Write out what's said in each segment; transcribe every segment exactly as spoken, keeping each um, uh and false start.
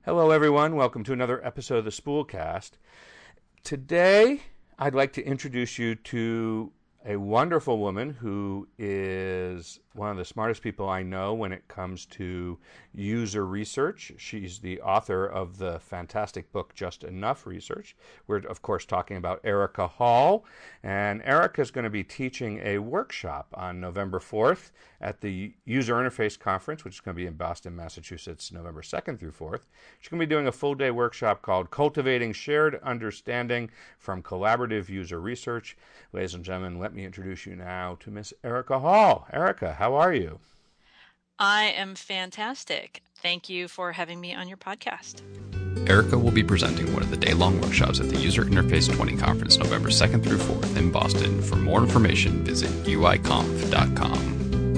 Hello, everyone. Welcome to another episode of the Spoolcast. Today, I'd like to introduce you to a wonderful woman who is one of the smartest people I know when it comes to user research. She's the author of the fantastic book, Just Enough Research. We're, of course, talking about Erica Hall. And Erica is going to be teaching a workshop on November fourth at the User Interface Conference, which is going to be in Boston, Massachusetts, November second through fourth. She's going to be doing a full-day workshop called Cultivating Shared Understanding from Collaborative User Research. Ladies and gentlemen, let me introduce you now to Miss Erica Hall. Erica, how are you? I am fantastic. Thank you for having me on your podcast. Erica will be presenting one of the day-long workshops at the User Interface twenty Conference November second through fourth in Boston. For more information, visit U I conf dot com.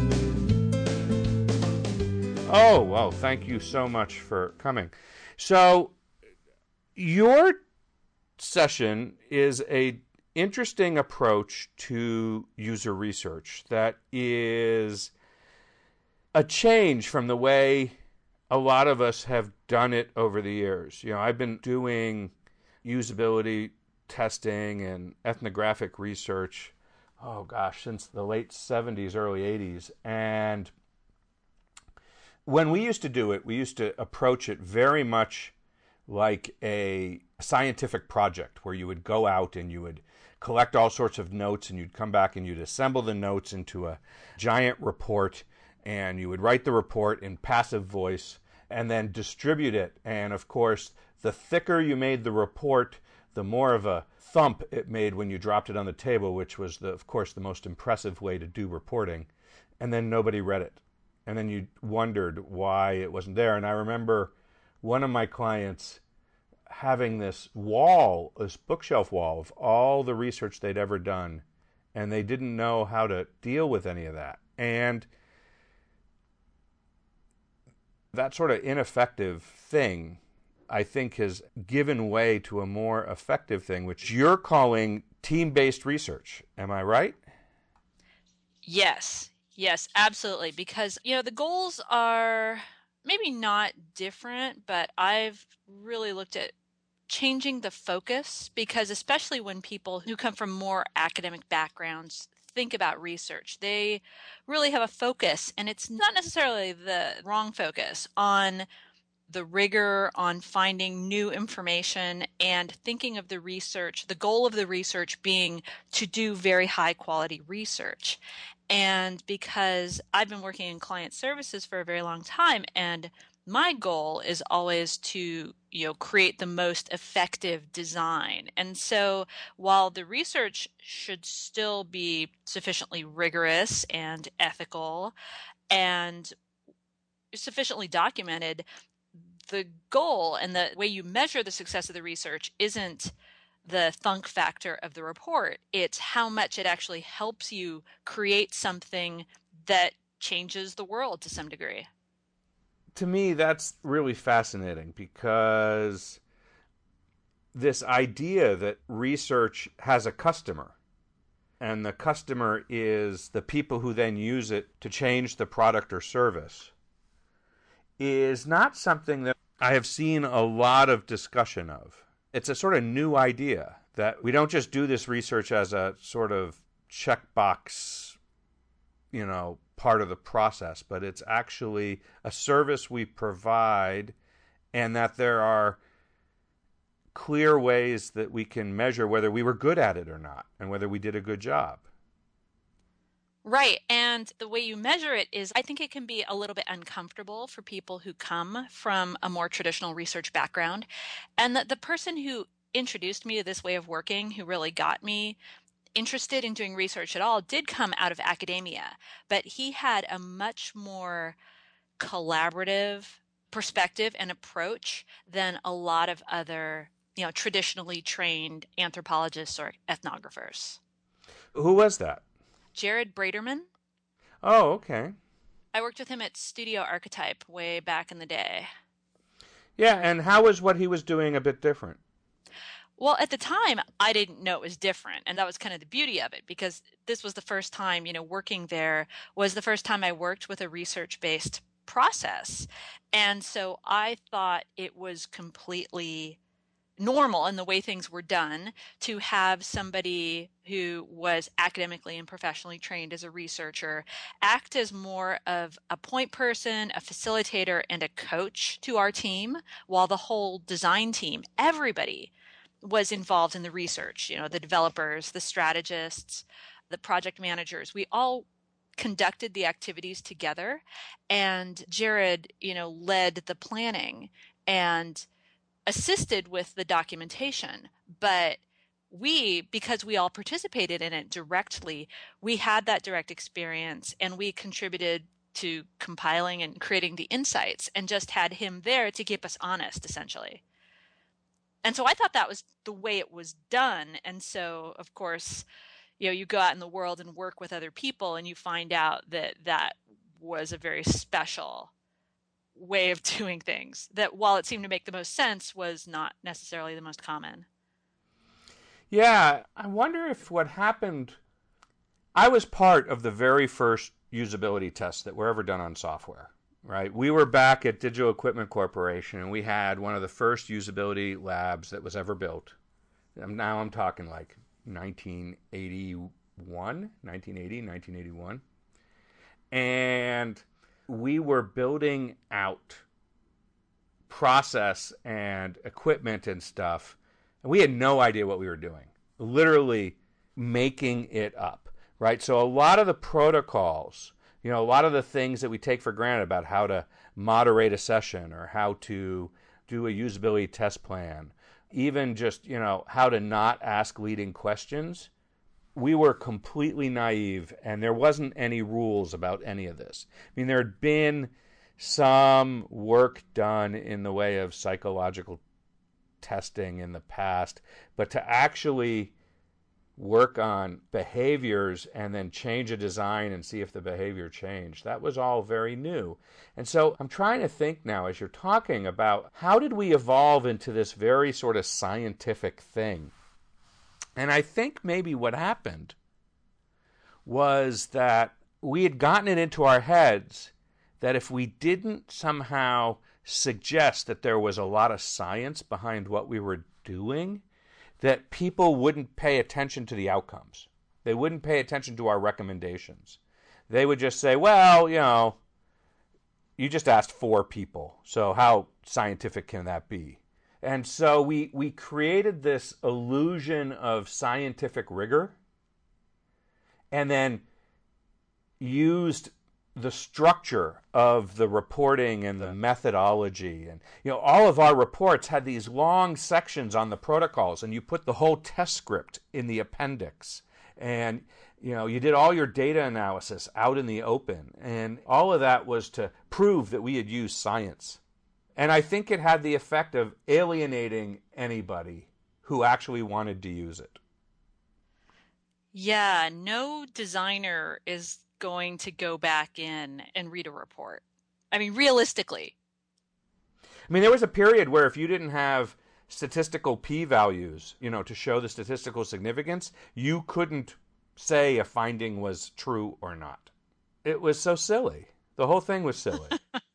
Oh, well, thank you so much for coming. So, your session is a interesting approach to user research that is a change from the way a lot of us have done it over the years. You know, I've been doing usability testing and ethnographic research, oh gosh, since the late seventies, early eighties. And when we used to do it, we used to approach it very much like a scientific project where you would go out and you would collect all sorts of notes and you'd come back and you'd assemble the notes into a giant report, and you would write the report in passive voice and then distribute it. And of course, the thicker you made the report, the more of a thump it made when you dropped it on the table, which was, the, of course, the most impressive way to do reporting. And then nobody read it. And then you wondered why it wasn't there. And I remember one of my clients having this wall, this bookshelf wall of all the research they'd ever done, and they didn't know how to deal with any of that. And that sort of ineffective thing, I think, has given way to a more effective thing, which you're calling team-based research. Am I right? Yes, yes, absolutely. Because, you know, the goals are maybe not different, but I've really looked at changing the focus, because especially when people who come from more academic backgrounds think about research, they really have a focus, and it's not necessarily the wrong focus, on the rigor, on finding new information and thinking of the research, the goal of the research being to do very high quality research. And because I've been working in client services for a very long time, and my goal is always to, you know, create the most effective design. And so while the research should still be sufficiently rigorous and ethical and sufficiently documented, the goal and the way you measure the success of the research isn't the thunk factor of the report. It's how much it actually helps you create something that changes the world to some degree. To me, that's really fascinating, because this idea that research has a customer, and the customer is the people who then use it to change the product or service, is not something that I have seen a lot of discussion of. It's a sort of new idea that we don't just do this research as a sort of checkbox, you know, part of the process, but it's actually a service we provide, and that there are clear ways that we can measure whether we were good at it or not, and whether we did a good job. Right. And the way you measure it is, I think it can be a little bit uncomfortable for people who come from a more traditional research background. And the, the person who introduced me to this way of working, who really got me interested in doing research at all, did come out of academia, but he had a much more collaborative perspective and approach than a lot of other, you know, traditionally trained anthropologists or ethnographers. Who was that? Jared Braderman. Oh, okay. I worked with him at Studio Archetype way back in the day. Yeah, and how was what he was doing a bit different? Well, at the time, I didn't know it was different, and that was kind of the beauty of it, because this was the first time, you know, working there was the first time I worked with a research-based process. And so I thought it was completely normal in the way things were done to have somebody who was academically and professionally trained as a researcher act as more of a point person, a facilitator, and a coach to our team, while the whole design team, everybody was involved in the research. You know, the developers, the strategists, the project managers, we all conducted the activities together, and Jared, you know, led the planning and assisted with the documentation. But we, because we all participated in it directly, we had that direct experience, and we contributed to compiling and creating the insights, and just had him there to keep us honest, essentially. And so I thought that was the way it was done. And so, of course, you know, you go out in the world and work with other people, and you find out that that was a very special way of doing things, that while it seemed to make the most sense, was not necessarily the most common. Yeah, I wonder if what happened, I was part of the very first usability tests that were ever done on software, right? We were back at Digital Equipment Corporation, and we had one of the first usability labs that was ever built. And now I'm talking like nineteen eighty-one, nineteen eighty, nineteen eighty-one. And we were building out process and equipment and stuff, and we had no idea what we were doing. Literally making it up, right? So a lot of the protocols, you know, a lot of the things that we take for granted about how to moderate a session or how to do a usability test plan, even just, you know, how to not ask leading questions, we were completely naive, and there wasn't any rules about any of this. I mean, there had been some work done in the way of psychological testing in the past, but to actually work on behaviors and then change a design and see if the behavior changed, that was all very new. And so I'm trying to think now, as you're talking about, how did we evolve into this very sort of scientific thing? And I think maybe what happened was that we had gotten it into our heads that if we didn't somehow suggest that there was a lot of science behind what we were doing, that people wouldn't pay attention to the outcomes. They wouldn't pay attention to our recommendations. They would just say, well, you know, you just asked four people, so how scientific can that be? And so we, we created this illusion of scientific rigor, and then used the structure of the reporting and the methodology. And, you know, all of our reports had these long sections on the protocols, and you put the whole test script in the appendix. And, you know, you did all your data analysis out in the open. And all of that was to prove that we had used science. And I think it had the effect of alienating anybody who actually wanted to use it. Yeah, no designer is going to go back in and read a report. I mean, realistically. I mean, there was a period where if you didn't have statistical p-values, you know, to show the statistical significance, you couldn't say a finding was true or not. It was so silly. The whole thing was silly.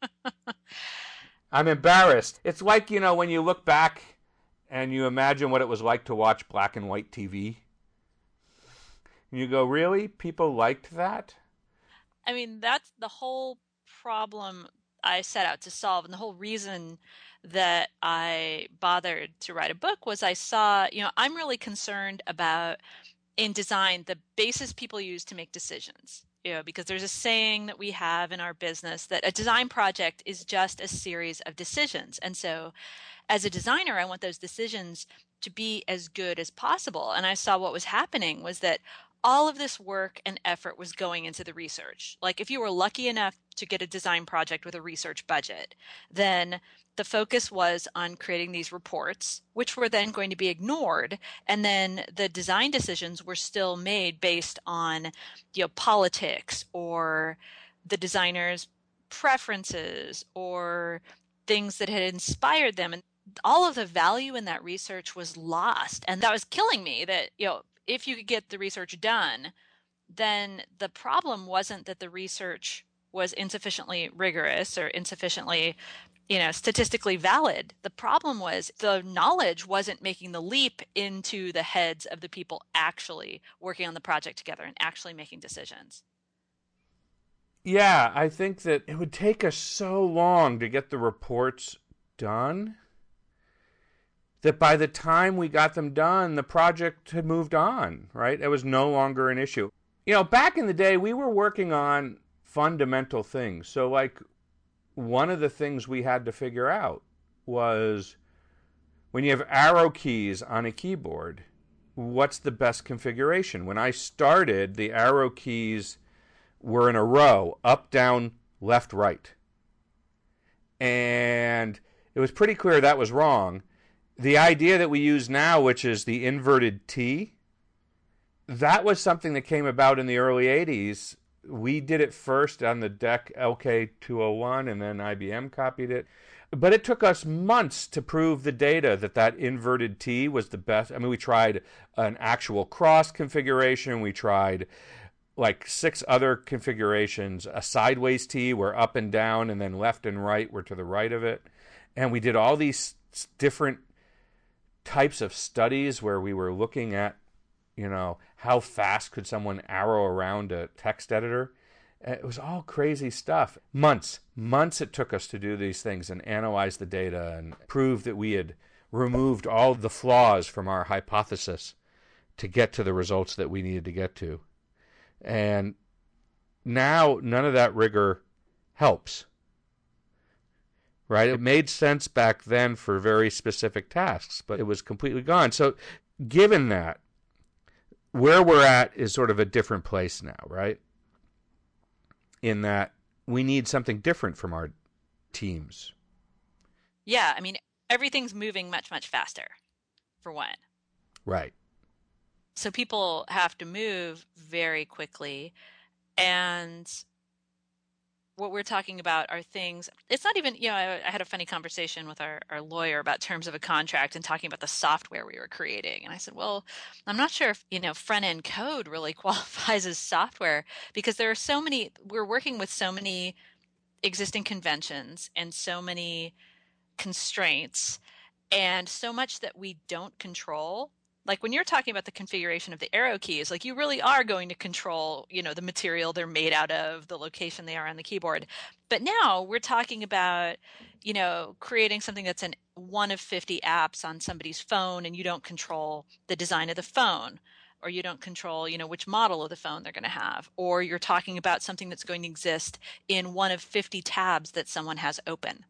I'm embarrassed. It's like, you know, when you look back and you imagine what it was like to watch black and white T V. And you go, really? People liked that? I mean, that's the whole problem I set out to solve. And the whole reason that I bothered to write a book was I saw, you know, I'm really concerned about, in design, the basis people use to make decisions. You know, because there's a saying that we have in our business that a design project is just a series of decisions. And so as a designer, I want those decisions to be as good as possible. And I saw what was happening was that all of this work and effort was going into the research. Like if you were lucky enough to get a design project with a research budget, then the focus was on creating these reports, which were then going to be ignored. And then the design decisions were still made based on, you know, politics or the designer's preferences or things that had inspired them. And all of the value in that research was lost. And that was killing me, that, you know, if you could get the research done, then the problem wasn't that the research was insufficiently rigorous or insufficiently, you know, statistically valid. The problem was the knowledge wasn't making the leap into the heads of the people actually working on the project together and actually making decisions. Yeah, I think that it would take us so long to get the reports done that by the time we got them done, the project had moved on, right? It was no longer an issue. You know, back in the day, we were working on fundamental things. So, like, one of the things we had to figure out was when you have arrow keys on a keyboard, what's the best configuration? When I started, the arrow keys were in a row, up, down, left, right. And it was pretty clear that was wrong. The idea that we use now, which is the inverted T, that was something that came about in the early eighties. We did it first on the D E C L K two oh one, and then I B M copied it. But it took us months to prove the data that that inverted T was the best. I mean, we tried an actual cross configuration. We tried like six other configurations, a sideways T where up and down and then left and right were to the right of it. And we did all these different types of studies where we were looking at, you know, how fast could someone arrow around a text editor. It was all crazy stuff. Months, months it took us to do these things and analyze the data and prove that we had removed all the flaws from our hypothesis to get to the results that we needed to get to. And now none of that rigor helps. Right? It made sense back then for very specific tasks, but it was completely gone. So given that, where we're at is sort of a different place now, right? In that we need something different from our teams. Yeah, I mean, everything's moving much, much faster, for one. Right. So people have to move very quickly, and what we're talking about are things, it's not even, you know, I, I had a funny conversation with our, our lawyer about terms of a contract and talking about the software we were creating. And I said, well, I'm not sure if, you know, front end code really qualifies as software because there are so many, we're working with so many existing conventions and so many constraints and so much that we don't control. Like when you're talking about the configuration of the arrow keys, like you really are going to control, you know, the material they're made out of, the location they are on the keyboard. But now we're talking about, you know, creating something that's in one of fifty apps on somebody's phone, and you don't control the design of the phone, or you don't control, you know, which model of the phone they're going to have, or you're talking about something that's going to exist in one of fifty tabs that someone has open.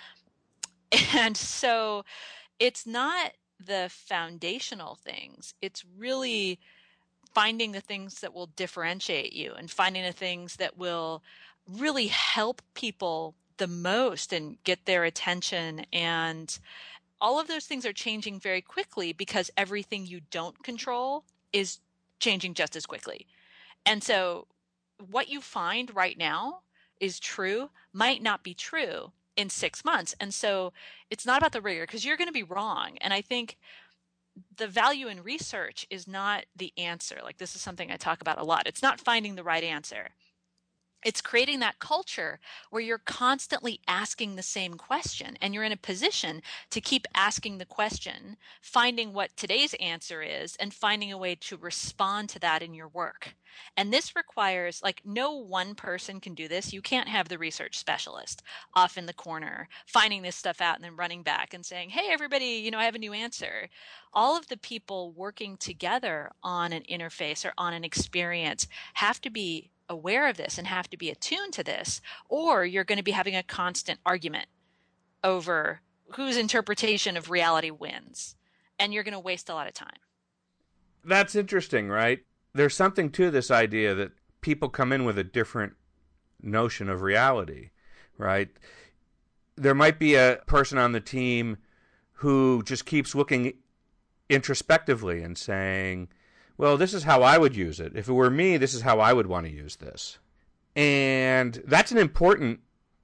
And so it's not the foundational things. It's really finding the things that will differentiate you and finding the things that will really help people the most and get their attention. And all of those things are changing very quickly because everything you don't control is changing just as quickly. And so what you find right now is true might not be true in six months. And so it's not about the rigor because you're going to be wrong. And I think the value in research is not the answer. Like this is something I talk about a lot. It's not finding the right answer. It's creating that culture where you're constantly asking the same question and you're in a position to keep asking the question, finding what today's answer is and finding a way to respond to that in your work. And this requires, like, no one person can do this. You can't have the research specialist off in the corner finding this stuff out and then running back and saying, hey, everybody, you know, I have a new answer. All of the people working together on an interface or on an experience have to be aware of this and have to be attuned to this, or you're going to be having a constant argument over whose interpretation of reality wins, and you're going to waste a lot of time. That's interesting, right? There's something to this idea that people come in with a different notion of reality, right? There might be a person on the team who just keeps looking introspectively and saying, well, this is how I would use it. If it were me, this is how I would want to use this. And that's an important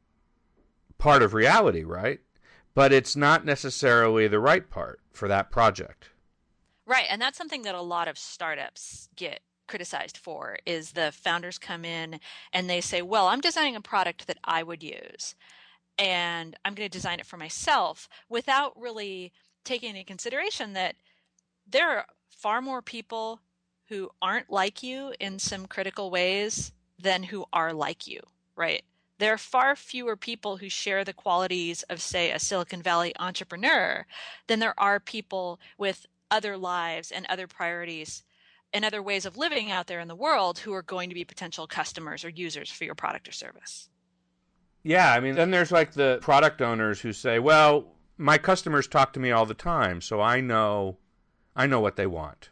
part of reality, right? But it's not necessarily the right part for that project. Right. And that's something that a lot of startups get criticized for is the founders come in and they say, well, I'm designing a product that I would use, and I'm going to design it for myself, without really taking into consideration that there are far more people who aren't like you in some critical ways than who are like you, right? There are far fewer people who share the qualities of, say, a Silicon Valley entrepreneur than there are people with other lives and other priorities and other ways of living out there in the world who are going to be potential customers or users for your product or service. Yeah, I mean, then there's like the product owners who say, well, my customers talk to me all the time, so I know I know what they want.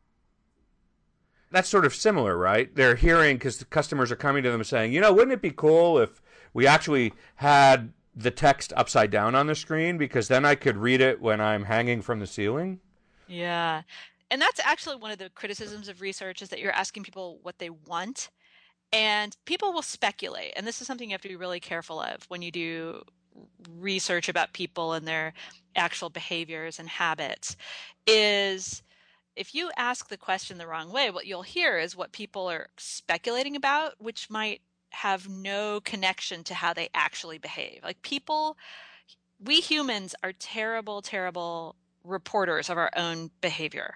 That's sort of similar, right? They're hearing, because the customers are coming to them saying, you know, wouldn't it be cool if we actually had the text upside down on the screen, because then I could read it when I'm hanging from the ceiling? Yeah. And that's actually one of the criticisms of research, is that you're asking people what they want. And people will speculate. And this is something you have to be really careful of when you do research about people and their actual behaviors and habits, is if you ask the question the wrong way, what you'll hear is what people are speculating about, which might have no connection to how they actually behave. Like people, we humans are terrible, terrible reporters of our own behavior.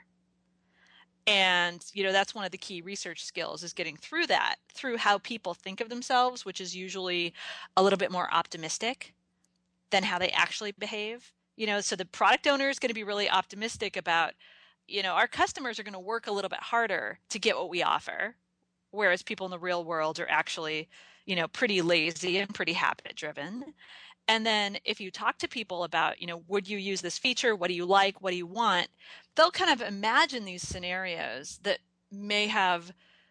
And, you know, that's one of the key research skills, is getting through that, through how people think of themselves, which is usually a little bit more optimistic than how they actually behave. You know, so the product owner is going to be really optimistic about, you know, our customers are going to work a little bit harder to get what we offer, whereas people in the real world are actually, you know, pretty lazy and pretty habit driven. And then if you talk to people about, you know, would you use this feature? What do you like? What do you want? They'll kind of imagine these scenarios that may have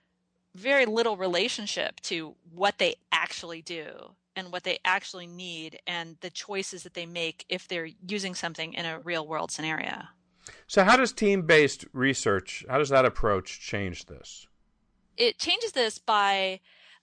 very little relationship to what they actually do and what they actually need and the choices that they make if they're using something in a real world scenario. So how does team-based research, how does that approach change this? It changes this by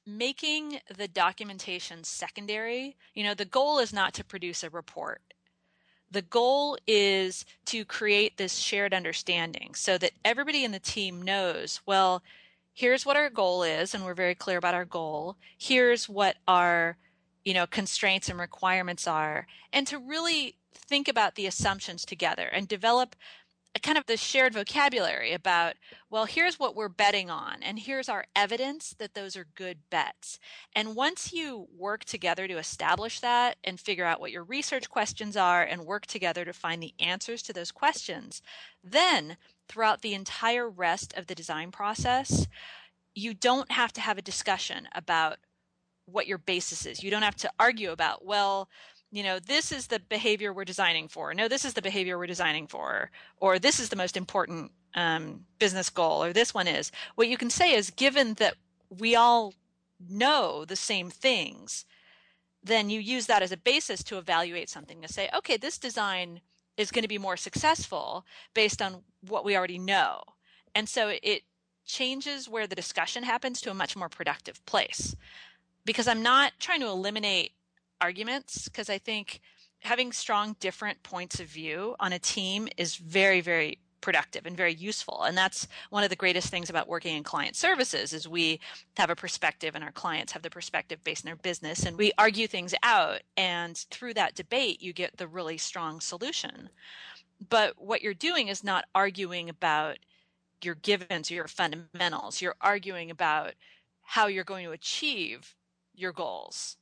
making the documentation secondary. You know, the goal is not to produce a report. The goal is to create this shared understanding so that everybody in the team knows, well, here's what our goal is, and we're very clear about our goal. Here's what our, you know, constraints and requirements are, and to really think about the assumptions together and develop a kind of the shared vocabulary about, well, here's what we're betting on, and here's our evidence that those are good bets. And once you work together to establish that and figure out what your research questions are and work together to find the answers to those questions, then throughout the entire rest of the design process, you don't have to have a discussion about what your basis is. You don't have to argue about, well, you know, this is the behavior we're designing for. No, this is the behavior we're designing for. Or this is the most important um, business goal, or this one is. What you can say is, given that we all know the same things, then you use that as a basis to evaluate something, to say, okay, this design is going to be more successful based on what we already know. And so it changes where the discussion happens to a much more productive place. Because I'm not trying to eliminate arguments, because I think having strong different points of view on a team is very, very productive and very useful. And that's one of the greatest things about working in client services, is we have a perspective and our clients have the perspective based on their business, and we argue things out. And through that debate, you get the really strong solution. But what you're doing is not arguing about your givens or your fundamentals. You're arguing about how you're going to achieve your goals.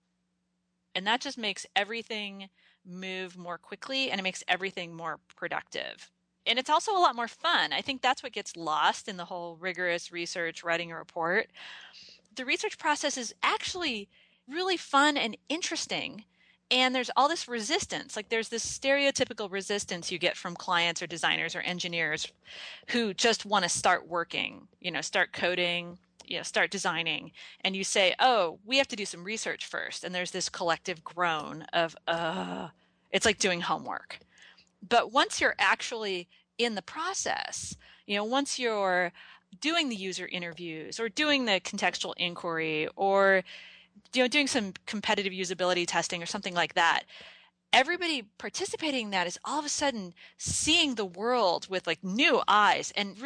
And that just makes everything move more quickly, and it makes everything more productive. And it's also a lot more fun. I think that's what gets lost in the whole rigorous research, writing a report. The research process is actually really fun and interesting. And there's all this resistance. Like there's this stereotypical resistance you get from clients or designers or engineers who just want to start working, you know, start coding, you know, start designing, and you say, oh, we have to do some research first. And there's this collective groan of, uh, it's like doing homework. But once you're actually in the process, you know, once you're doing the user interviews or doing the contextual inquiry or, you know, doing some competitive usability testing or something like that, everybody participating in that is all of a sudden seeing the world with like new eyes and really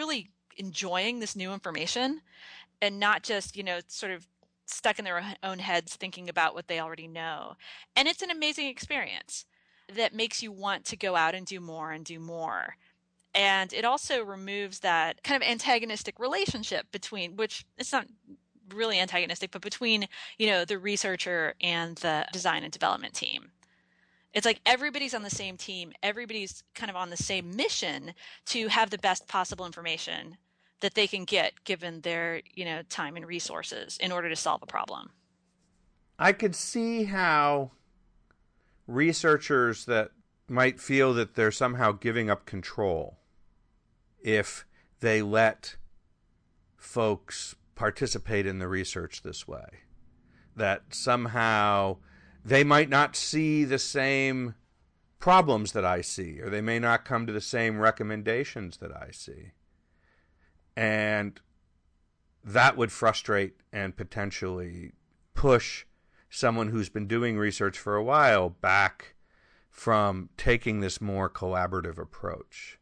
enjoying this new information and not just, you know, sort of stuck in their own heads thinking about what they already know. And it's an amazing experience that makes you want to go out and do more and do more. And it also removes that kind of antagonistic relationship between, which it's not really antagonistic, but between, you know, the researcher and the design and development team. It's like everybody's on the same team. Everybody's kind of on the same mission to have the best possible information that they can get given their, you know, time and resources in order to solve a problem. I could see how researchers that might feel that they're somehow giving up control if they let folks participate in the research this way. That somehow they might not see the same problems that I see, or they may not come to the same recommendations that I see. And that would frustrate and potentially push someone who's been doing research for a while back from taking this more collaborative approach.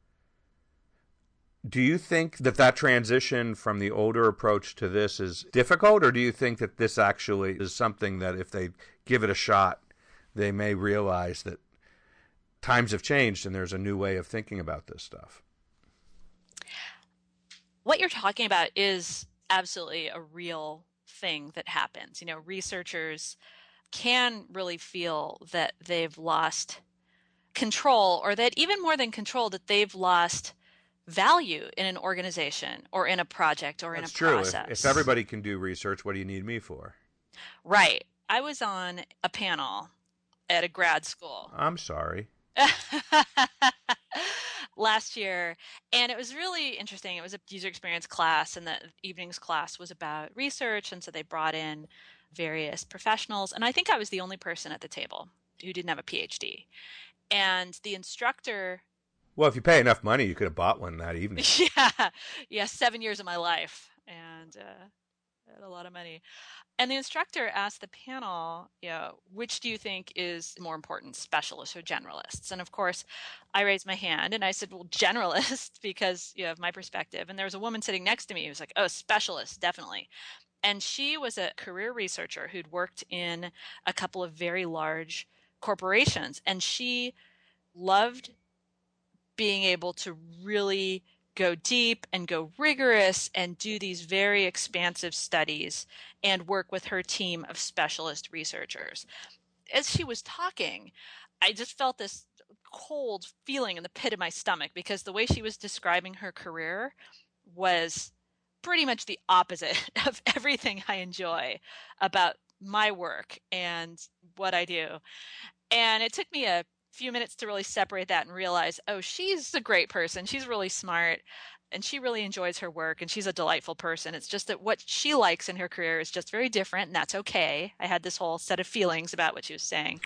Do you think that that transition from the older approach to this is difficult, or do you think that this actually is something that if they give it a shot, they may realize that times have changed and there's a new way of thinking about this stuff? What you're talking about is absolutely a real thing that happens. You know, researchers can really feel that they've lost control, or that even more than control, that they've lost value in an organization or in a project or That's in a true. process. If, if everybody can do research, what do you need me for? Right. I was on a panel at a grad school. I'm sorry. Last year, and it was really interesting. It was a user experience class, and the evening's class was about research, and so they brought in various professionals, and I think I was the only person at the table who didn't have a P H D. And the instructor... Well, if you pay enough money, you could have bought one that evening. Yeah, yeah, seven years of my life, and uh, I had a lot of money. And the instructor asked the panel, you know, which do you think is more important, specialists or generalists? And of course, I raised my hand and I said, well, generalists, because you have my perspective. And there was a woman sitting next to me who was like, oh, specialists, definitely. And she was a career researcher who'd worked in a couple of very large corporations. And she loved being able to really go deep and go rigorous and do these very expansive studies and work with her team of specialist researchers. As she was talking, I just felt this cold feeling in the pit of my stomach, because the way she was describing her career was pretty much the opposite of everything I enjoy about my work and what I do. And it took me a few minutes to really separate that and realize, oh, she's a great person. She's really smart and she really enjoys her work and she's a delightful person. It's just that what she likes in her career is just very different, and that's okay. I had this whole set of feelings about what she was saying.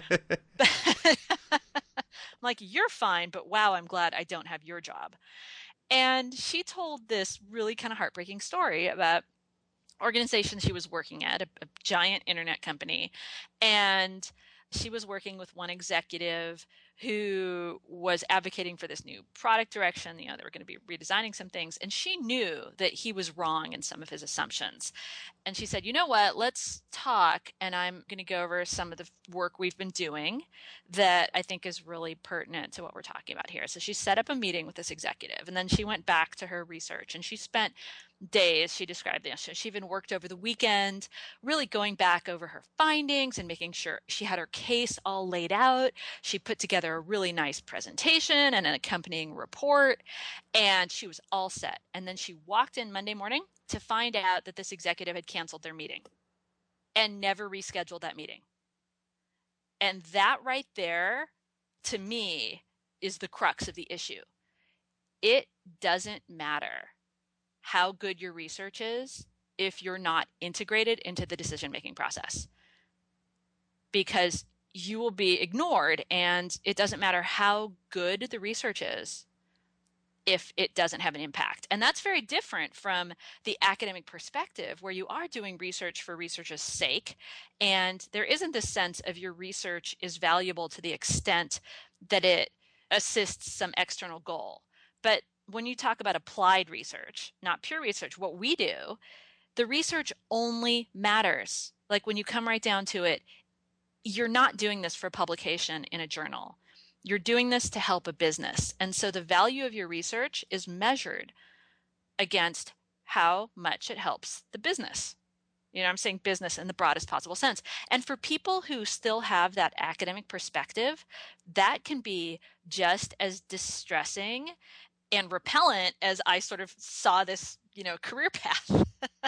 I'm like, you're fine, but wow, I'm glad I don't have your job. And she told this really kind of heartbreaking story about organization she was working at, a, a giant internet company. And she was working with one executive who was advocating for this new product direction. You know, they were going to be redesigning some things, and she knew that he was wrong in some of his assumptions. And she said, you know what, let's talk, and I'm going to go over some of the work we've been doing that I think is really pertinent to what we're talking about here. So she set up a meeting with this executive, and then she went back to her research, and she spent days, she described this. She even worked over the weekend, really going back over her findings and making sure she had her case all laid out. She put together a really nice presentation and an accompanying report, and she was all set. And then she walked in Monday morning to find out that this executive had canceled their meeting and never rescheduled that meeting. And that right there, to me, is the crux of the issue. It doesn't matter how good your research is if you're not integrated into the decision-making process, because you will be ignored, and it doesn't matter how good the research is if it doesn't have an impact. And that's very different from the academic perspective, where you are doing research for research's sake, and there isn't this sense of your research is valuable to the extent that it assists some external goal. But when you talk about applied research, not pure research, what we do, the research only matters. Like when you come right down to it, you're not doing this for publication in a journal. You're doing this to help a business. And so the value of your research is measured against how much it helps the business. You know, I'm saying business in the broadest possible sense. And for people who still have that academic perspective, that can be just as distressing and repellent as I sort of saw this, you know, career path.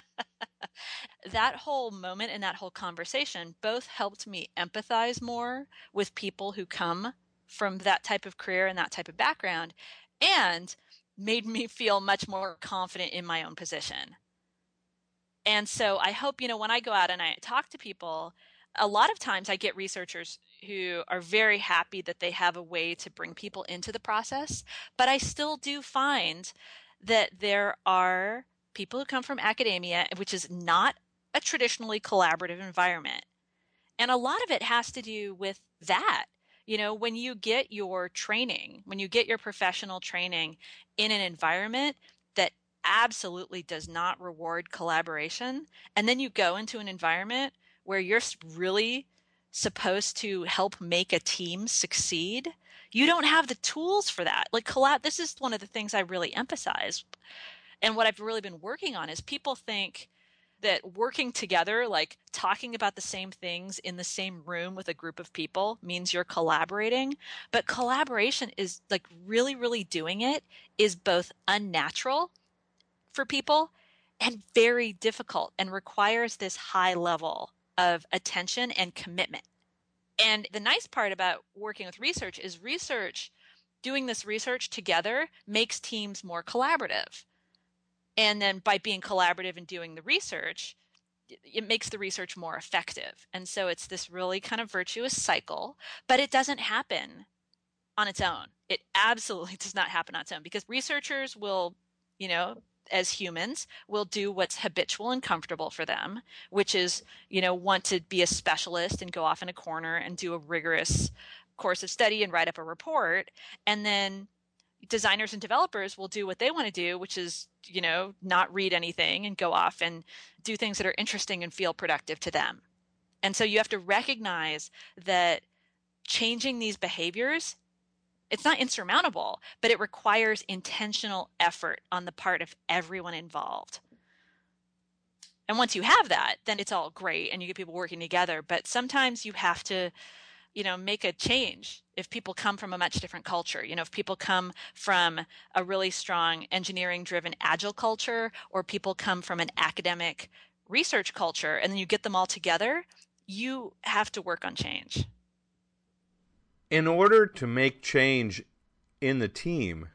That whole moment and that whole conversation both helped me empathize more with people who come from that type of career and that type of background, and made me feel much more confident in my own position. And so I hope, you know, when I go out and I talk to people, a lot of times I get researchers who are very happy that they have a way to bring people into the process. But I still do find that there are people who come from academia, which is not a traditionally collaborative environment. And a lot of it has to do with that. You know, when you get your training, when you get your professional training in an environment that absolutely does not reward collaboration, and then you go into an environment where you're really supposed to help make a team succeed, you don't have the tools for that. Like collab, this is one of the things I really emphasize. And what I've really been working on is people think that working together, like talking about the same things in the same room with a group of people, means you're collaborating. But collaboration is like really, really doing it is both unnatural for people and very difficult and requires this high level of attention and commitment. And the nice part about working with research is research, doing this research together makes teams more collaborative. And then by being collaborative and doing the research, it makes the research more effective. And so it's this really kind of virtuous cycle, but it doesn't happen on its own. It absolutely does not happen on its own, because researchers will, you know, as humans, will do what's habitual and comfortable for them, which is, you know, want to be a specialist and go off in a corner and do a rigorous course of study and write up a report. And then designers and developers will do what they want to do, which is, you know, not read anything and go off and do things that are interesting and feel productive to them. And so you have to recognize that changing these behaviors, it's not insurmountable, but it requires intentional effort on the part of everyone involved. And once you have that, then it's all great and you get people working together. But sometimes you have to, you know, make a change if people come from a much different culture. You know, if people come from a really strong engineering-driven agile culture, or people come from an academic research culture, and then you get them all together, you have to work on change. In order to make change in the team,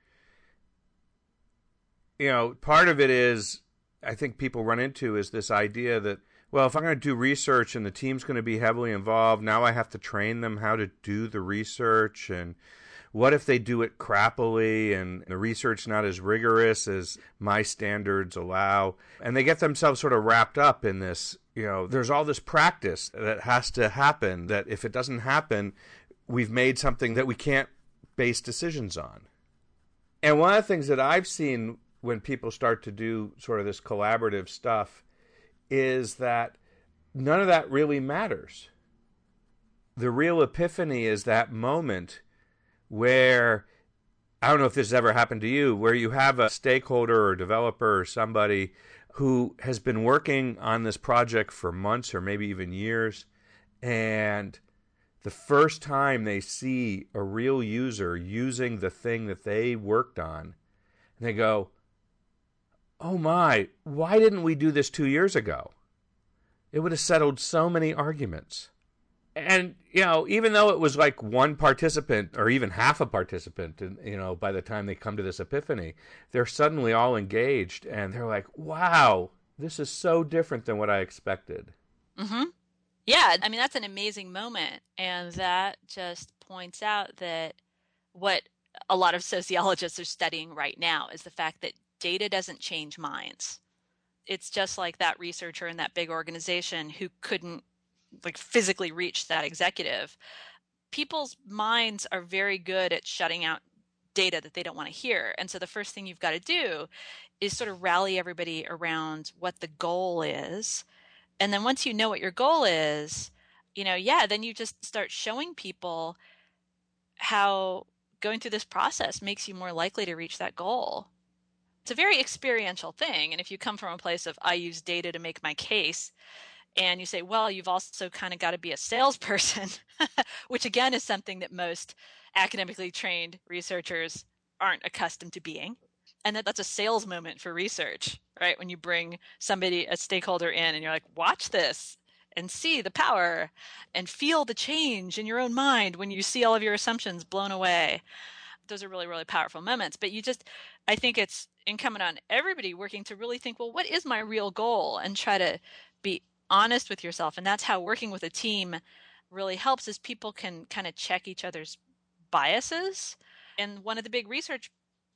you know, part of it is, I think people run into is this idea that, well, if I'm going to do research and the team's going to be heavily involved, now I have to train them how to do the research. And what if they do it crappily and the research not as rigorous as my standards allow? And they get themselves sort of wrapped up in this, you know, there's all this practice that has to happen, that if it doesn't happen, we've made something that we can't base decisions on. And one of the things that I've seen when people start to do sort of this collaborative stuff is that none of that really matters. The real epiphany is that moment where, I don't know if this has ever happened to you, where you have a stakeholder or developer or somebody who has been working on this project for months or maybe even years, and the first time they see a real user using the thing that they worked on, and they go, oh my, why didn't we do this two years ago? It would have settled so many arguments. And, you know, even though it was like one participant or even half a participant, and, you know, by the time they come to this epiphany, they're suddenly all engaged and they're like, wow, this is so different than what I expected. Mm-hmm. Yeah, I mean, that's an amazing moment. And that just points out that what a lot of sociologists are studying right now is the fact that data doesn't change minds. It's just like that researcher in that big organization who couldn't like physically reach that executive. People's minds are very good at shutting out data that they don't want to hear. And so the first thing you've got to do is sort of rally everybody around what the goal is. And then once you know what your goal is, you know, yeah, then you just start showing people how going through this process makes you more likely to reach that goal. It's a very experiential thing. And if you come from a place of, I use data to make my case, and you say, well, you've also kind of got to be a salesperson, which again is something that most academically trained researchers aren't accustomed to being. And that that's a sales moment for research, right? When you bring somebody, a stakeholder in, and you're like, watch this and see the power and feel the change in your own mind when you see all of your assumptions blown away. Those are really, really powerful moments. But you just, I think it's incumbent on everybody working to really think, well, what is my real goal? And try to be honest with yourself. And that's how working with a team really helps, is people can kind of check each other's biases. And one of the big research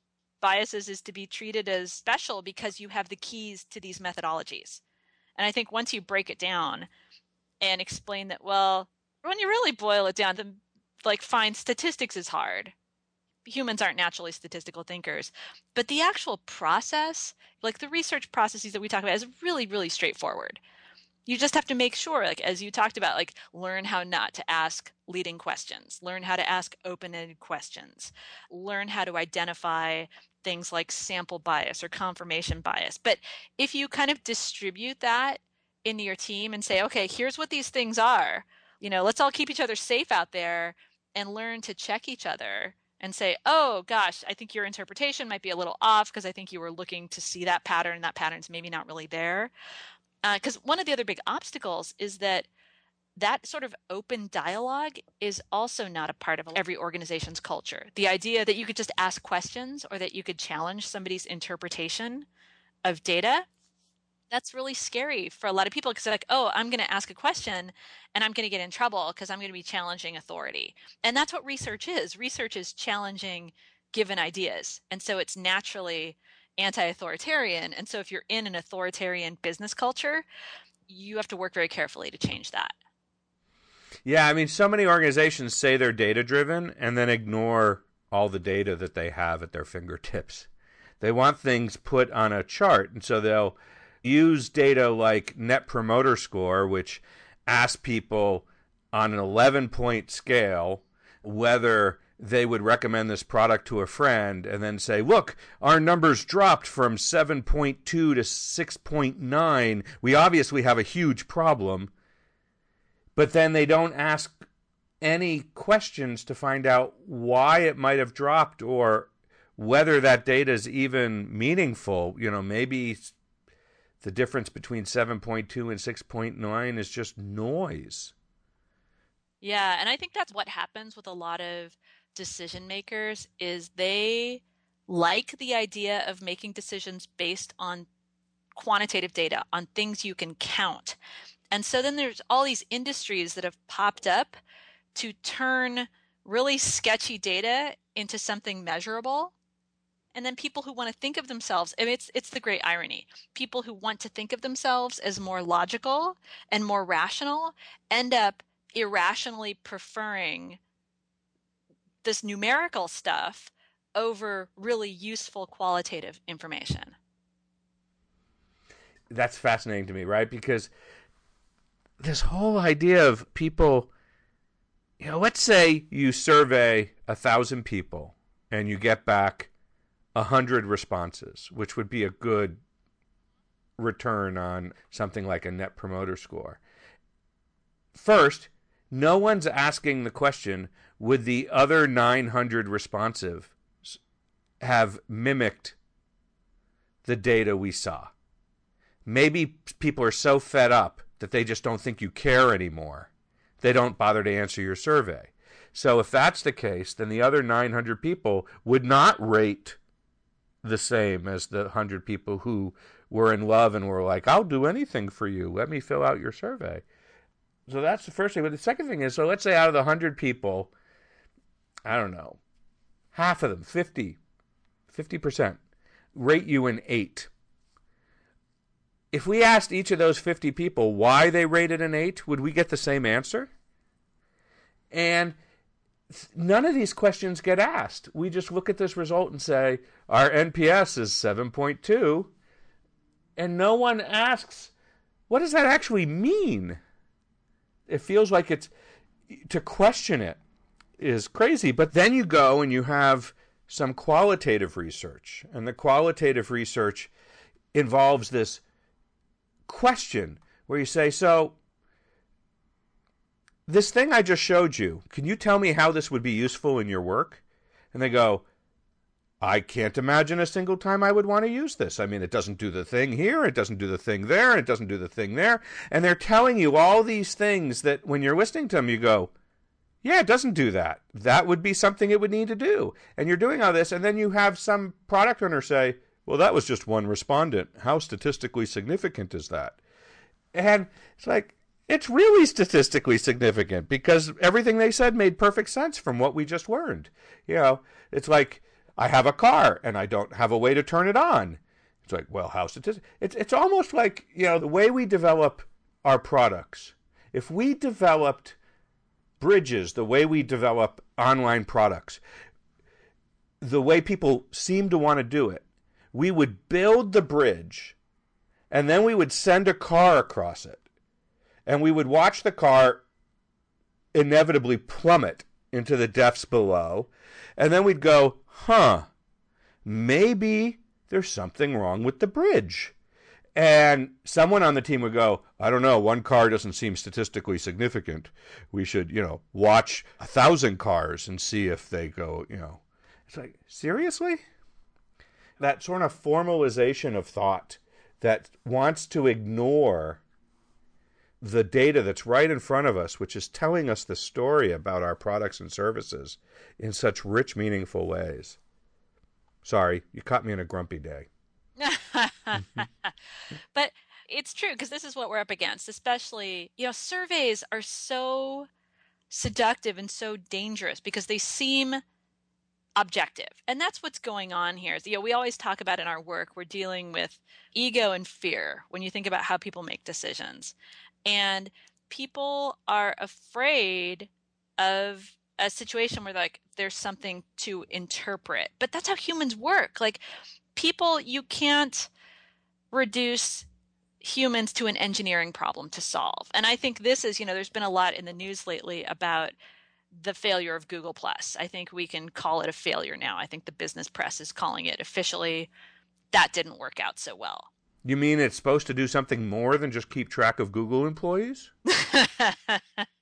biases is to be treated as special because you have the keys to these methodologies. And I think once you break it down and explain that, well, when you really boil it down, to like find statistics is hard. Humans aren't naturally statistical thinkers, but the actual process, like the research processes that we talk about, is really, really straightforward. You just have to make sure, like as you talked about, like learn how not to ask leading questions, learn how to ask open-ended questions, learn how to identify things like sample bias or confirmation bias. But if you kind of distribute that into your team and say, okay, here's what these things are, you know, let's all keep each other safe out there and learn to check each other and say, oh gosh, I think your interpretation might be a little off because I think you were looking to see that pattern and that pattern's maybe not really there. Because uh, one of the other big obstacles is that that sort of open dialogue is also not a part of every organization's culture. The idea that you could just ask questions or that you could challenge somebody's interpretation of data, that's really scary for a lot of people because they're like, oh, I'm going to ask a question and I'm going to get in trouble because I'm going to be challenging authority. And that's what research is. Research is challenging given ideas. And so it's naturally anti-authoritarian. And so if you're in an authoritarian business culture, you have to work very carefully to change that. Yeah, I mean, so many organizations say they're data-driven and then ignore all the data that they have at their fingertips. They want things put on a chart, and so they'll use data like Net Promoter Score, which asks people on an eleven-point scale whether they would recommend this product to a friend, and then say, look, our numbers dropped from seven point two to six point nine. We obviously have a huge problem. But then they don't ask any questions to find out why it might have dropped or whether that data is even meaningful. You know, maybe the difference between seven point two and six point nine is just noise. Yeah, and I think that's what happens with a lot of decision makers is they like the idea of making decisions based on quantitative data, on things you can count. And so then there's all these industries that have popped up to turn really sketchy data into something measurable. And then people who want to think of themselves, I mean, it's it's the great irony. People who want to think of themselves as more logical and more rational end up irrationally preferring this numerical stuff over really useful qualitative information. That's fascinating to me, right? Because this whole idea of people, you know, let's say you survey a thousand people and you get back a hundred responses, which would be a good return on something like a Net Promoter Score. First, no one's asking the question, would the other nine hundred responsive have mimicked the data we saw? Maybe people are so fed up that they just don't think you care anymore. They don't bother to answer your survey. So if that's the case, then the other nine hundred people would not rate the same as the one hundred people who were in love and were like, I'll do anything for you. Let me fill out your survey. So that's the first thing. But the second thing is, so let's say out of the one hundred people, I don't know, half of them, fifty, fifty percent, rate you an eight. If we asked each of those fifty people why they rated an eight, would we get the same answer? And none of these questions get asked. We just look at this result and say, our N P S is seven point two, and no one asks, what does that actually mean? It feels like it's, to question it is crazy. But then you go and you have some qualitative research, and the qualitative research involves this question where you say, so this thing I just showed you, can you tell me how this would be useful in your work? And they go, I can't imagine a single time I would want to use this. I mean, it doesn't do the thing here, it doesn't do the thing there, it doesn't do the thing there. And they're telling you all these things that when you're listening to them, you go, yeah, it doesn't do that. That would be something it would need to do. And you're doing all this, and then you have some product owner say, well, that was just one respondent. How statistically significant is that? And it's like, it's really statistically significant because everything they said made perfect sense from what we just learned. You know, it's like, I have a car and I don't have a way to turn it on. It's like, well, how statistic? It's, it's almost like, you know, the way we develop our products. If we developed bridges the way we develop online products, the way people seem to want to do it, we would build the bridge and then we would send a car across it. And we would watch the car inevitably plummet into the depths below. And then we'd go, huh, maybe there's something wrong with the bridge. And someone on the team would go, I don't know, one car doesn't seem statistically significant. We should, you know, watch a thousand cars and see if they go, you know. It's like, seriously? That sort of formalization of thought that wants to ignore the data that's right in front of us, which is telling us the story about our products and services in such rich, meaningful ways. Sorry, you caught me in a grumpy day. But it's true, because this is what we're up against, especially, you know, surveys are so seductive and so dangerous because they seem objective. And that's what's going on here. You know, we always talk about in our work, we're dealing with ego and fear when you think about how people make decisions. And people are afraid of a situation where, like, there's something to interpret. But that's how humans work. Like, people, you can't reduce humans to an engineering problem to solve. And I think this is, you know, there's been a lot in the news lately about the failure of Google Plus. I think we can call it a failure now. I think the business press is calling it officially. That didn't work out so well. You mean it's supposed to do something more than just keep track of Google employees? I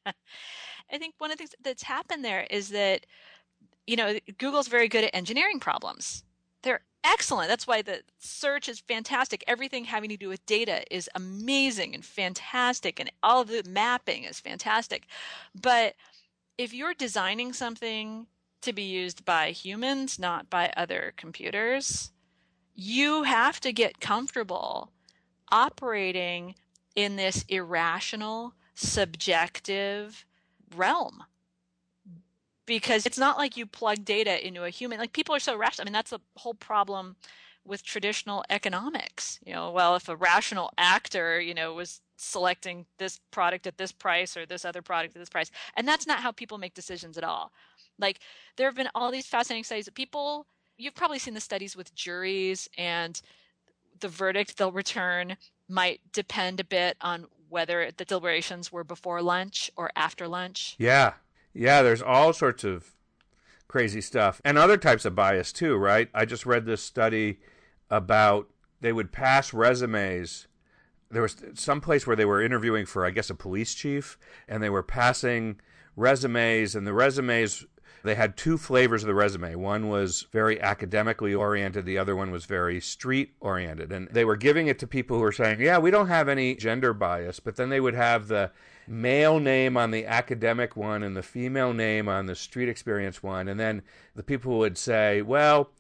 think one of the things that's happened there is that, you know, Google's very good at engineering problems. They're excellent. That's why the search is fantastic. Everything having to do with data is amazing and fantastic, and all of the mapping is fantastic. But if you're designing something to be used by humans, not by other computers, you have to get comfortable operating in this irrational, subjective realm. Because it's not like you plug data into a human. Like, people are so rational. I mean, that's the whole problem with traditional economics. You know, well, if a rational actor, you know, was selecting this product at this price or this other product at this price. And that's not how people make decisions at all. Like, there have been all these fascinating studies that people, you've probably seen the studies with juries, and the verdict they'll return might depend a bit on whether the deliberations were before lunch or after lunch. Yeah. Yeah, there's all sorts of crazy stuff. And other types of bias too, right? I just read this study about they would pass resumes. There was some place where they were interviewing for, I guess, a police chief, and they were passing resumes, and the resumes, they had two flavors of the resume. One was very academically oriented. The other one was very street oriented. And they were giving it to people who were saying, yeah, we don't have any gender bias. But then they would have the male name on the academic one and the female name on the street experience one. And then the people would say, well,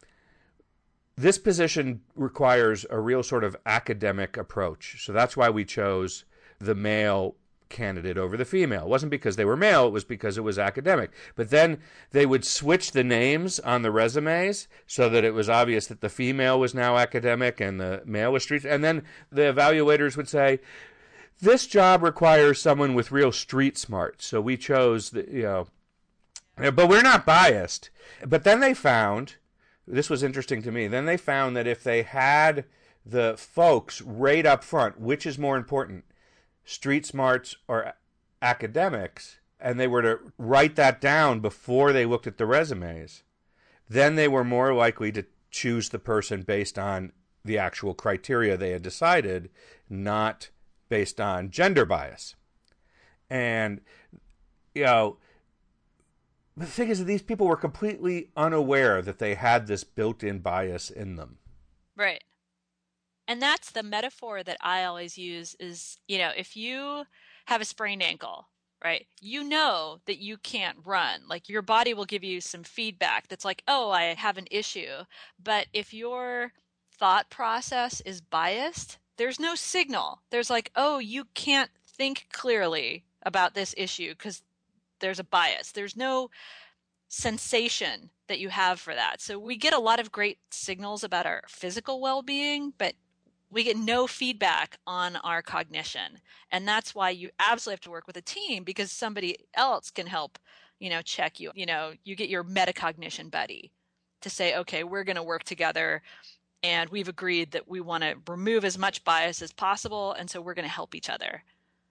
this position requires a real sort of academic approach. So that's why we chose the male candidate over the female. It wasn't because they were male, it was because it was academic. But then they would switch the names on the resumes so that it was obvious that the female was now academic and the male was street. And then the evaluators would say, this job requires someone with real street smarts. So we chose the, you know, But we're not biased. But then they found, this was interesting to me, then they found that if they had the folks rate up front, which is more important, street smarts or academics, and they were to write that down before they looked at the resumes, then they were more likely to choose the person based on the actual criteria they had decided, not based on gender bias. And, you know, the thing is that these people were completely unaware that they had this built-in bias in them. Right. And that's the metaphor that I always use is, you know, if you have a sprained ankle, right, you know that you can't run. Like your body will give you some feedback that's like, oh, I have an issue. But if your thought process is biased, there's no signal. There's like, oh, you can't think clearly about this issue because there's a bias. There's no sensation that you have for that. So we get a lot of great signals about our physical well-being, but we get no feedback on our cognition. And that's why you absolutely have to work with a team, because somebody else can help, you know, check you. You know, you get your metacognition buddy to say, okay, we're going to work together and we've agreed that we want to remove as much bias as possible. And so we're going to help each other.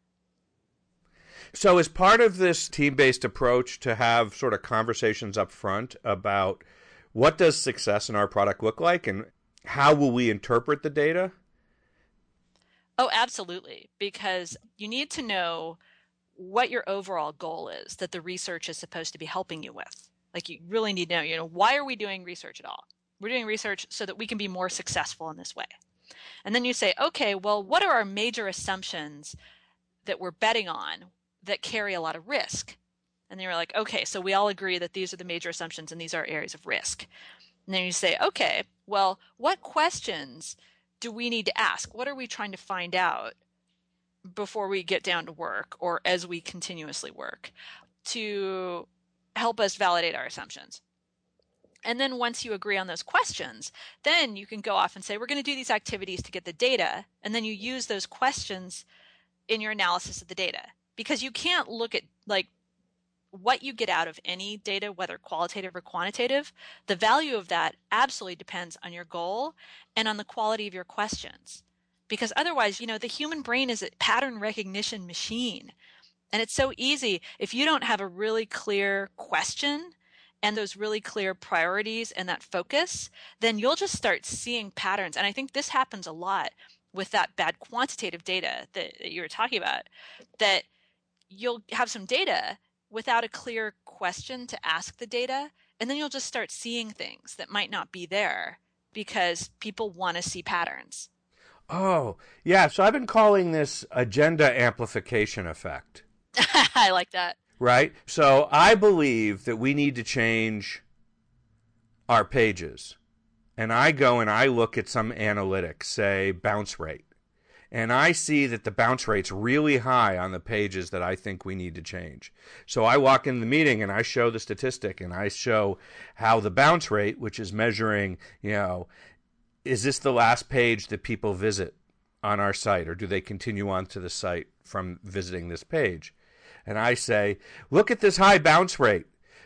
So is part of this team-based approach to have sort of conversations up front about what does success in our product look like and how will we interpret the data? Oh, absolutely. Because you need to know what your overall goal is that the research is supposed to be helping you with. Like you really need to know, you know, why are we doing research at all? We're doing research so that we can be more successful in this way. And then you say, okay, well, what are our major assumptions that we're betting on that carry a lot of risk? And then you're like, okay, so we all agree that these are the major assumptions and these are areas of risk. And then you say, okay, well, what questions do we need to ask? What are we trying to find out before we get down to work or as we continuously work to help us validate our assumptions? And then once you agree on those questions, then you can go off and say, we're going to do these activities to get the data. And then you use those questions in your analysis of the data, because you can't look at like what you get out of any data, whether qualitative or quantitative. The value of that absolutely depends on your goal and on the quality of your questions. Because otherwise, you know, the human brain is a pattern recognition machine. And it's so easy if you don't have a really clear question and those really clear priorities and that focus, then you'll just start seeing patterns. And I think this happens a lot with that bad quantitative data that, that you were talking about, that you'll have some data without a clear question to ask the data, and then you'll just start seeing things that might not be there because people want to see patterns. Oh, yeah. So I've been calling this agenda amplification effect. I like that. Right? So I believe that we need to change our pages. And I go and I look at some analytics, say bounce rate. And I see that the bounce rate's really high on the pages that I think we need to change. So I walk in the meeting and I show the statistic and I show how the bounce rate, which is measuring, you know, is this the last page that people visit on our site, or do they continue on to the site from visiting this page? And I say, look at this high bounce rate.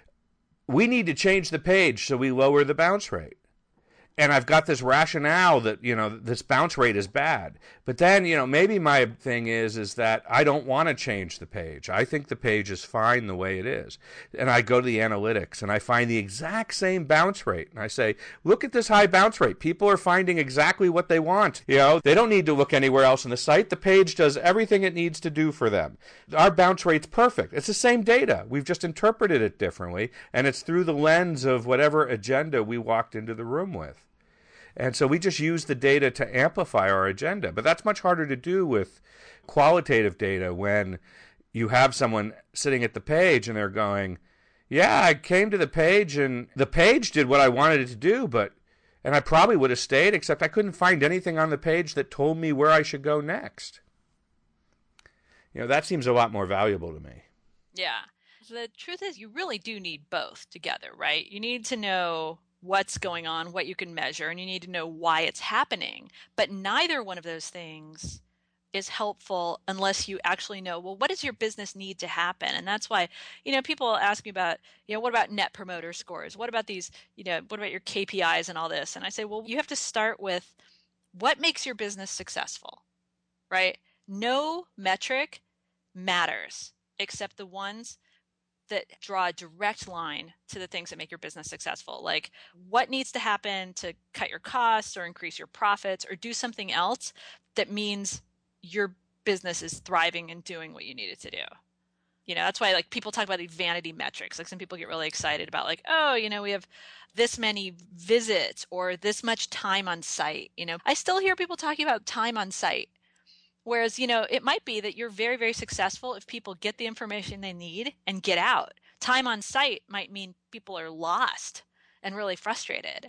We need to change the page so we lower the bounce rate. And I've got this rationale that, you know, this bounce rate is bad. But then, you know, maybe my thing is, is that I don't want to change the page. I think the page is fine the way it is. And I go to the analytics and I find the exact same bounce rate. And I say, look at this high bounce rate. People are finding exactly what they want. You know, they don't need to look anywhere else on the site. The page does everything it needs to do for them. Our bounce rate's perfect. It's the same data. We've just interpreted it differently. And it's through the lens of whatever agenda we walked into the room with. And so we just use the data to amplify our agenda. But that's much harder to do with qualitative data when you have someone sitting at the page and they're going, yeah, I came to the page and the page did what I wanted it to do, but and I probably would have stayed, except I couldn't find anything on the page that told me where I should go next. You know, that seems a lot more valuable to me. Yeah. The truth is you really do need both together, right? You need to know what's going on, what you can measure, and you need to know why it's happening. But neither one of those things is helpful unless you actually know, well, what does your business need to happen? And that's why, you know, people ask me about, you know, what about net promoter scores? What about these, you know, what about your K P Is and all this? And I say, well, you have to start with what makes your business successful, right? No metric matters except the ones that draw a direct line to the things that make your business successful. Like what needs to happen to cut your costs or increase your profits or do something else that means your business is thriving and doing what you need it to do. You know, that's why like people talk about these vanity metrics. Like some people get really excited about like, oh, you know, we have this many visits or this much time on site. You know, I still hear people talking about time on site. Whereas, you know, it might be that you're very, very successful if people get the information they need and get out. Time on site might mean people are lost and really frustrated.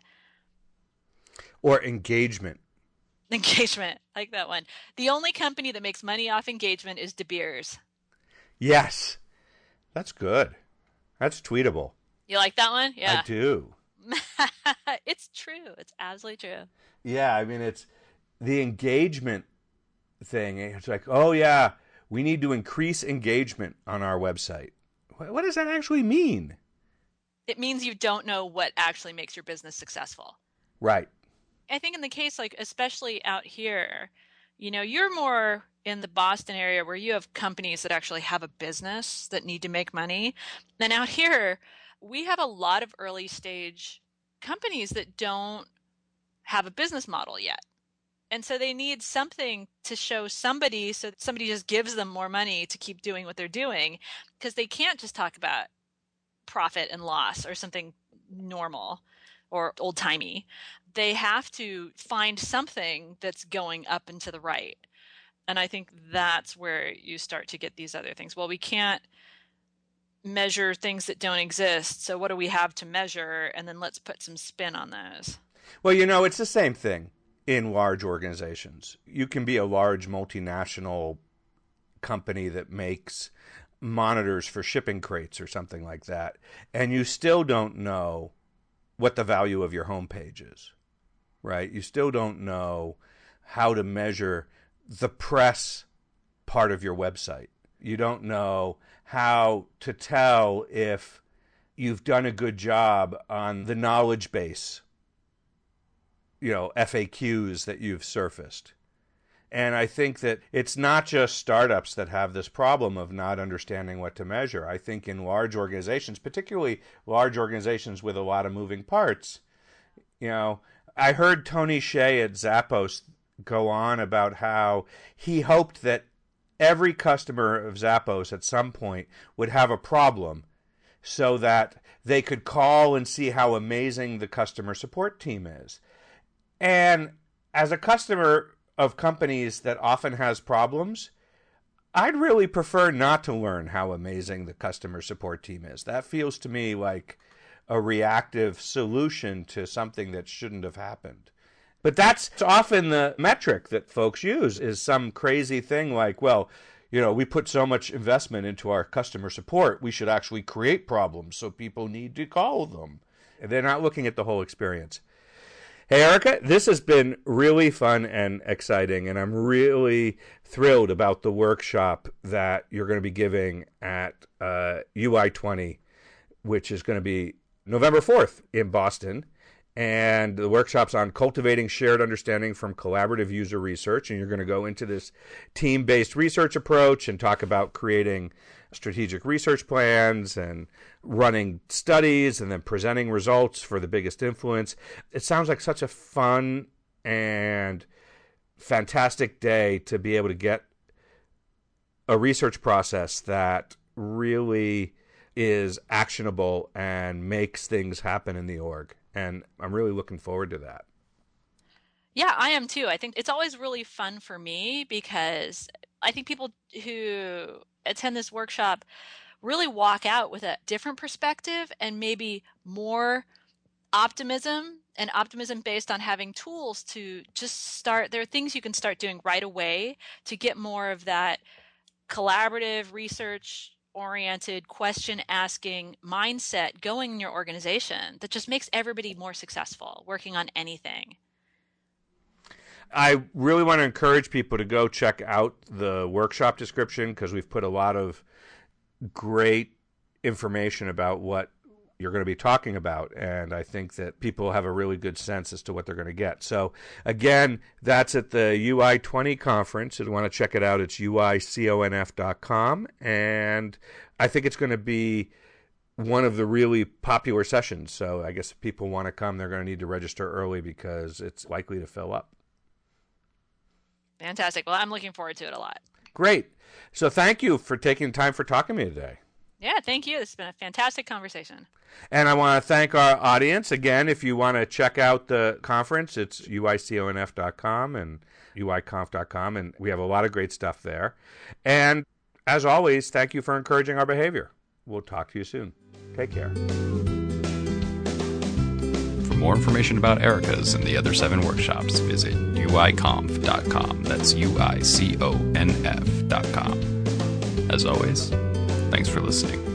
Or engagement. Engagement, like that one. The only company that makes money off engagement is De Beers. Yes. That's good. That's tweetable. You like that one? Yeah. I do. It's true. It's absolutely true. Yeah, I mean, it's the engagement thing. It's like, oh, yeah, we need to increase engagement on our website. What does that actually mean? It means you don't know what actually makes your business successful. Right. I think in the case, like, especially out here, you know, you're more in the Boston area where you have companies that actually have a business that need to make money. And out here, we have a lot of early stage companies that don't have a business model yet. And so they need something to show somebody so that somebody just gives them more money to keep doing what they're doing, because they can't just talk about profit and loss or something normal or old-timey. They have to find something that's going up and to the right. And I think that's where you start to get these other things. Well, we can't measure things that don't exist, so what do we have to measure? And then let's put some spin on those. Well, you know, it's the same thing in large organizations. You can be a large multinational company that makes monitors for shipping crates or something like that, and you still don't know what the value of your homepage is, right? You still don't know how to measure the press part of your website. You don't know how to tell if you've done a good job on the knowledge base, you know, F A Qs that you've surfaced. And I think that it's not just startups that have this problem of not understanding what to measure. I think in large organizations, particularly large organizations with a lot of moving parts, you know, I heard Tony Hsieh at Zappos go on about how he hoped that every customer of Zappos at some point would have a problem so that they could call and see how amazing the customer support team is. And as a customer of companies that often has problems, I'd really prefer not to learn how amazing the customer support team is. That feels to me like a reactive solution to something that shouldn't have happened. But that's often the metric that folks use, is some crazy thing like, well, you know, we put so much investment into our customer support, we should actually create problems so people need to call them. They're not looking at the whole experience. Hey, Erica, this has been really fun and exciting, and I'm really thrilled about the workshop that you're going to be giving at uh, U I twenty, which is going to be November fourth in Boston. And the workshop's on cultivating shared understanding from collaborative user research. And you're going to go into this team-based research approach and talk about creating strategic research plans and running studies and then presenting results for the biggest influence. It sounds like such a fun and fantastic day to be able to get a research process that really is actionable and makes things happen in the org. And I'm really looking forward to that. Yeah, I am too. I think it's always really fun for me because I think people who attend this workshop really walk out with a different perspective and maybe more optimism, and optimism based on having tools to just start. There are things you can start doing right away to get more of that collaborative research oriented question asking mindset going in your organization that just makes everybody more successful working on anything. I really want to encourage people to go check out the workshop description because we've put a lot of great information about what you're going to be talking about, and I think that people have a really good sense as to what they're going to get. So again, that's at the U I twenty conference. If you want to check it out, it's U I conf dot com, and I think it's going to be one of the really popular sessions. So I guess if people want to come, they're going to need to register early because it's likely to fill up. Fantastic. Well, I'm looking forward to it a lot. Great. So thank you for taking time for talking to me today. Yeah, thank you. This has been a fantastic conversation. And I want to thank our audience. Again, if you want to check out the conference, it's U I conf dot com and U I conf dot com, and we have a lot of great stuff there. And as always, thank you for encouraging our behavior. We'll talk to you soon. Take care. For more information about Erica's and the other seven workshops, visit U I conf dot com. That's U I C O N F dot com. As always, thanks for listening.